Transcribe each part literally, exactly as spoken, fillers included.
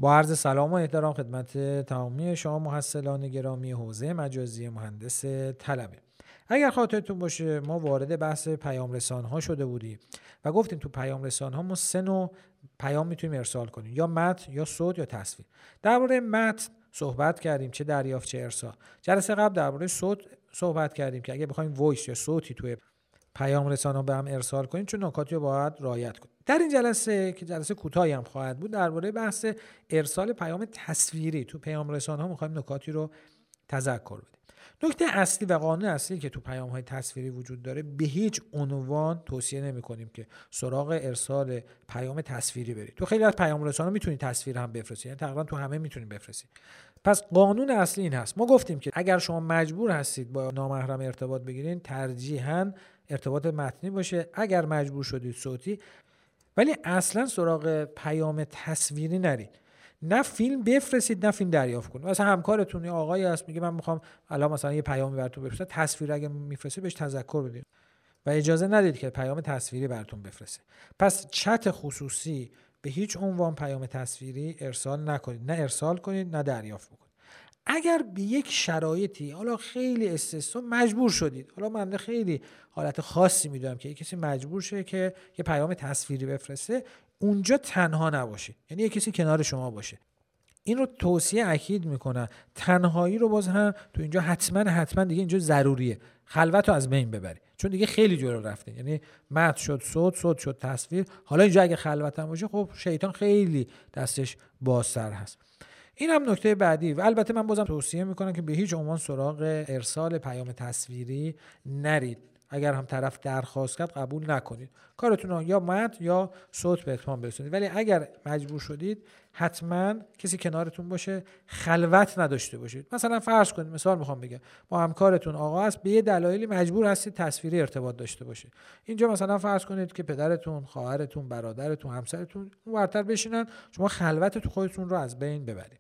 با عرض سلام و احترام خدمت تمامی شما محصلان گرامی حوزه مجازی مهندس طلبه. اگر خاطرتون باشه ما وارد بحث پیام رسان ها شده بودیم و گفتیم تو پیام رسان ها ما سه نوع پیام میتونیم ارسال کنیم، یا متن یا صوت یا تصویر. درباره متن صحبت کردیم، چه دریافت چه ارسال. جلسه قبل درباره صوت صحبت کردیم که اگه بخوایم وایس یا صوتی توی پیام رسان ها به هم ارسال کنیم چون نکاتی رو باید رعایت کنیم. در این جلسه که جلسه کوتاهی هم خواهد بود درباره بحث ارسال پیام تصویری تو پیام رسان ها می‌خوایم نکاتی رو تذکر بدیم. نکته اصلی و قانون اصلی که تو پیام های تصویری وجود داره، به هیچ عنوان توصیه نمی‌کنیم که سراغ ارسال پیام تصویری برید. تو خیلی از پیام رسان ها میتونید تصویر هم بفرستید، یعنی تقریبا تو همه میتونید بفرستید. پس قانون اصلی این هست. ما گفتیم که اگر شما مجبور هستید با نامحرم ارتباط بگیرین، ترجیحاً ارتباط متنی باشه، اگر مجبور شدید صوتی، ولی اصلا سراغ پیام تصویری نرید. نه فیلم بفرستید نه فیلم دریافت کنید. مثلا همکارتون یا آقایی هست میگه من میخوام الان مثلا یه پیامی براتون بفرستم، تصویر اگه میفرستید بهش تذکر بدید و اجازه ندید که پیام تصویری براتون بفرسته. پس چت خصوصی به هیچ عنوان پیام تصویری ارسال نکنید، نه ارسال کنید نه دریافت بکنید. اگر به یک شرایطی حالا خیلی استثنا مجبور شدید، حالا من خیلی حالت خاصی میدونم که یک کسی مجبور شه که یه پیام تصویری بفرسته، اونجا تنها نباشید، یعنی یک کسی کنار شما باشه. این رو توصیه اکید میکنم. تنهایی رو باز هم تو اینجا حتما حتما دیگه اینجا ضروریه، خلوت رو از بین ببری، چون دیگه خیلی جلو رفته. یعنی متن شد صوت، صوت شد تصویر، حالا اینجا اگه خلوت هم باشه خب شیطان خیلی دستش بازتر هست. این هم نکته بعدی. و البته من بازم توصیه میکنم که به هیچ عنوان سراغ ارسال پیام تصویری نرید. اگر هم طرف درخواست کرد قبول نکنید، کارتون رو یا متن یا صوت به اتمام برسونید. ولی اگر مجبور شدید حتما کسی کنارتون باشه، خلوت نداشته باشید. مثلا فرض کنید، مثال میخوام بگم، با همکارتون آقا است، به یه دلایلی مجبور هستید تصویری ارتباط داشته باشه. اینجا مثلا فرض کنید که پدرتون، خواهرتون، برادرتون، همسرتون اونورتر بشینن، شما خلوتتون خودتون رو از بین ببرید.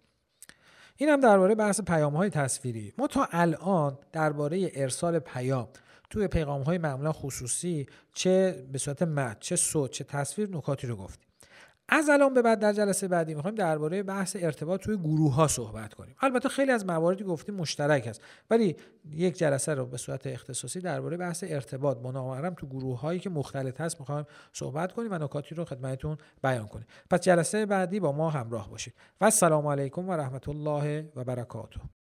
این هم درباره بحث پیام‌های تصویری. ما تا الان درباره ارسال پیام توی پیغام‌های معمولا خصوصی، چه به صورت متن، چه صوت، چه تصویر، نکاتی رو گفتیم. از الان به بعد در جلسه بعدی می‌خوایم درباره بحث ارتباط توی گروه‌ها صحبت کنیم. البته خیلی از مواردی گفتیم مشترک است، ولی یک جلسه رو به صورت اختصاصی درباره بحث ارتباط با نامحرم تو گروه‌هایی که مختلط هست می‌خوایم صحبت کنیم و نکاتی رو خدمتتون بیان کنیم. پس جلسه بعدی با ما همراه باشید. و السلام علیکم و رحمت الله و برکاته.